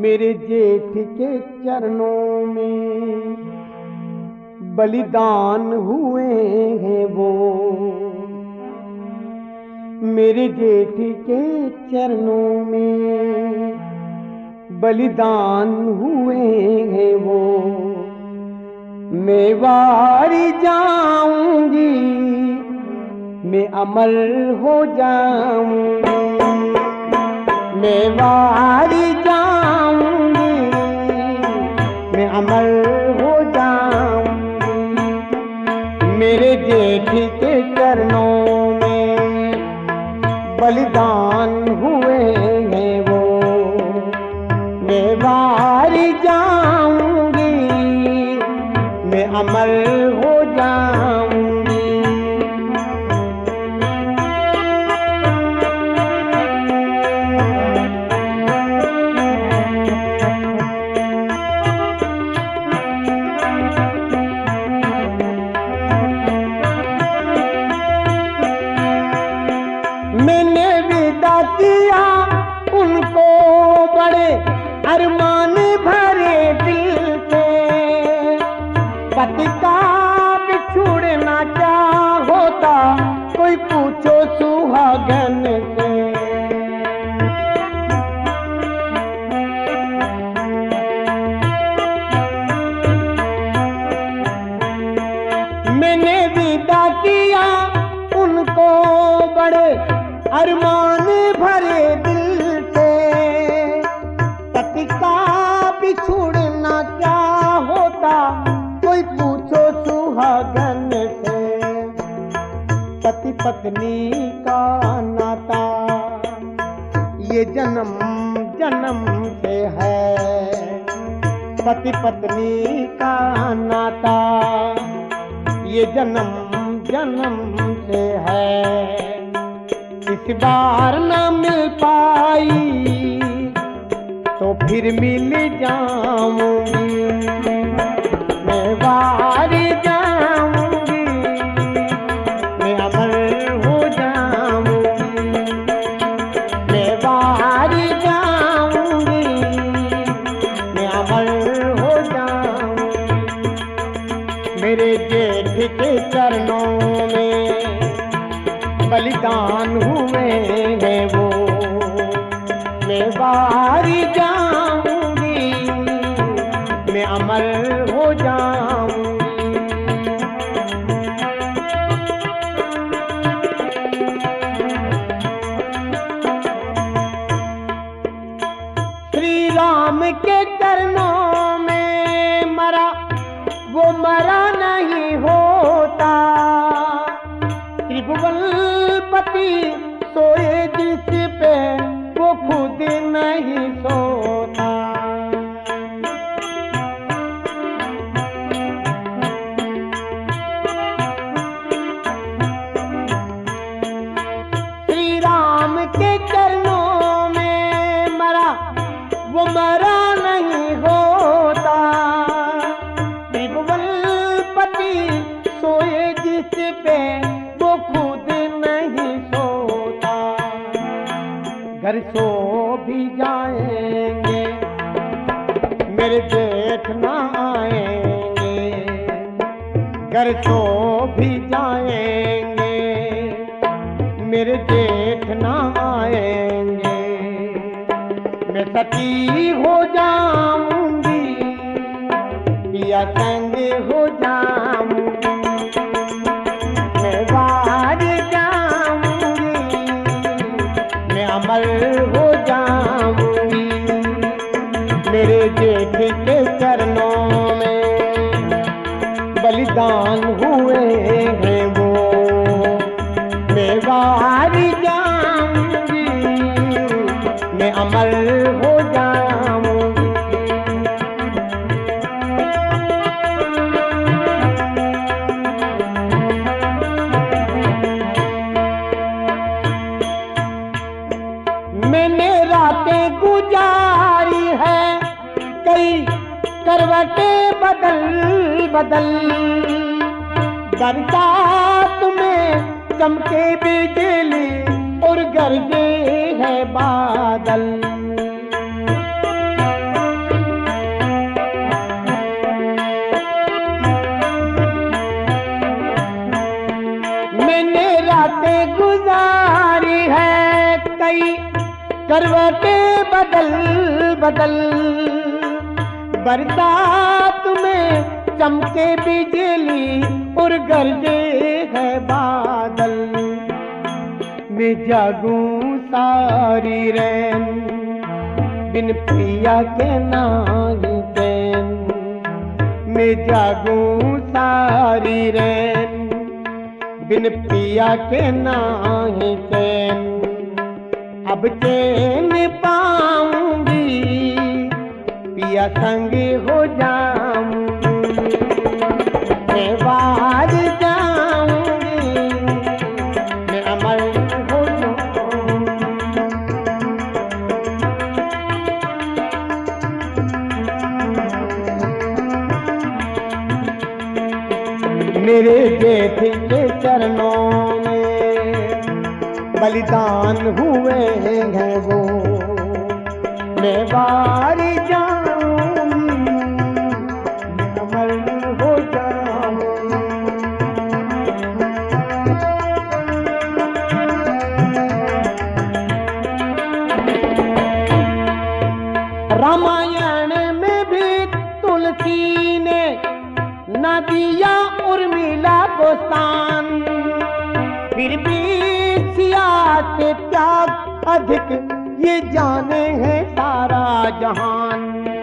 मेरे जेठ के चरणों में बलिदान हुए हैं वो। मेरे जेठ के चरणों में बलिदान हुए हैं वो। मैं वारी जाऊंगी, मैं अमर हो जाऊंगी। मैं वारी जाऊंगी, मैं अमर हो जाऊंगी। मेरे जेठ के चरणों में बलिदान हुए हैं वो। मैं वारी जाऊंगी, मैं अमर हो जाऊंगी। मैंने विदा किया उनको बड़े अरमान भरे दिल से। पति का बिछुड़ना क्या होता, कोई पूछो सुहागन से। मैंने विदा किया उनको बड़े अरमान भरे दिल से। पति का बिछुड़ना क्या होता, कोई पूछो सुहागन से। पति पत्नी का नाता ये जन्म जन्म से है। पति पत्नी का नाता ये जन्म जन्म से है। इस बार न मिल पाई तो फिर मिल जाऊंगी। मैं वारी जाऊंगी, मैं अमर हो जाऊंगी। मैं वारी जाऊंगी, मैं अमर हो जाऊंगी। मेरे जेठ के चरणों में बलिदान हुए हैं वो। मैं वारी जाऊंगी, मैं अमर हो जाऊंगी। श्री राम के चरणों में मरा वो मरा नहीं होता। त्रिभुवनपति सोए जिस पे वो खुद नहीं सोता। श्री राम के चरणों में मरा वो मरा नहीं होता। त्रिभुवनपति सोए जिस पे वो खुद नहीं सोता। घर सो भी जाएंगे, मेरे जेठ ना आएंगे। घर सो भी जाएंगे, मेरे जेठ ना आएंगे। मैं सती हो जाऊंगी, पिया संग हो जाऊंगी। मैं वारी जाऊंगी, मैं अमर हो जाऊंगी। मेरे जेठ के चरणों में बलिदान हुए हैं वो। मैं वारी जाऊंगी, मैं अमर हो जाऊंगी। मैंने रातें गुजारी है कई करवटें बदल बदल। डरता तुम्हें चमके बिजली और गरजे है बादल। करवटे बदल बदल, बरसात में चमके बिजली और गरजे है बादल। मैं जागूं सारी रैन, बिन पिया के नाही चैन। मैं जागूं सारी रैन, बिन पिया के नाही चैन। अब चैन पाऊंगी, पिया संग हो जाऊंगी। मैं बाहर जाऊंगी, मैं अमर हो जाऊंगी। मेरे जेठ के चरणों में बलिदान हुए हैं वो, मैं बारी जाऊंगी, मैं अमर हो जाऊंगी। रामायण में भी तुलसी ने न दिया उर्मिला को स्थान, फिर भी सिया से त्याग अधिक ये जाने हैं सारा जहान।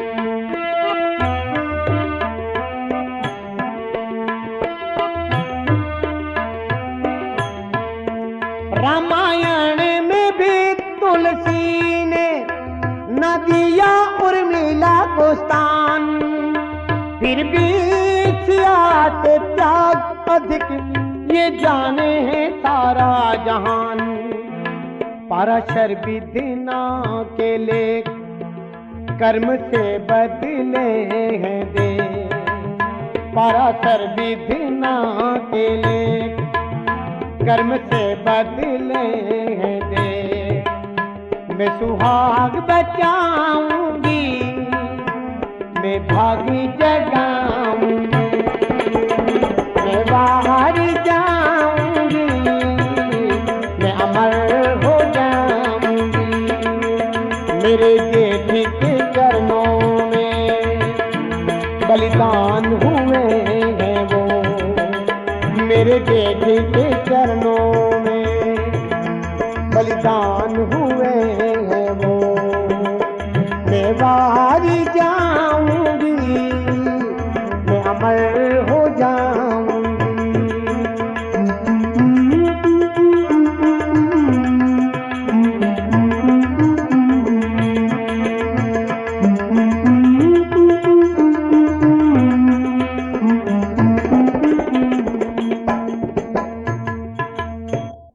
रामायण में भी तुलसी ने न दिया उर्मिला को स्थान, फिर भी सिया से त्याग अधिक ये जाने हैं सारा जहान। पराशर विधिना के लेख कर्म से बदले हैं दे, पराशर विधिना के लेख कर्म से बदले हैं दे। मैं सुहाग बचाऊंगी, मैं भागी जगाऊंगी, मैं बाहर जाऊंगी, मैं अमर हो जाऊंगी। मेरे जेठ के चरणों में बलिदान हुए हैं वो, मेरे जेठ के चरण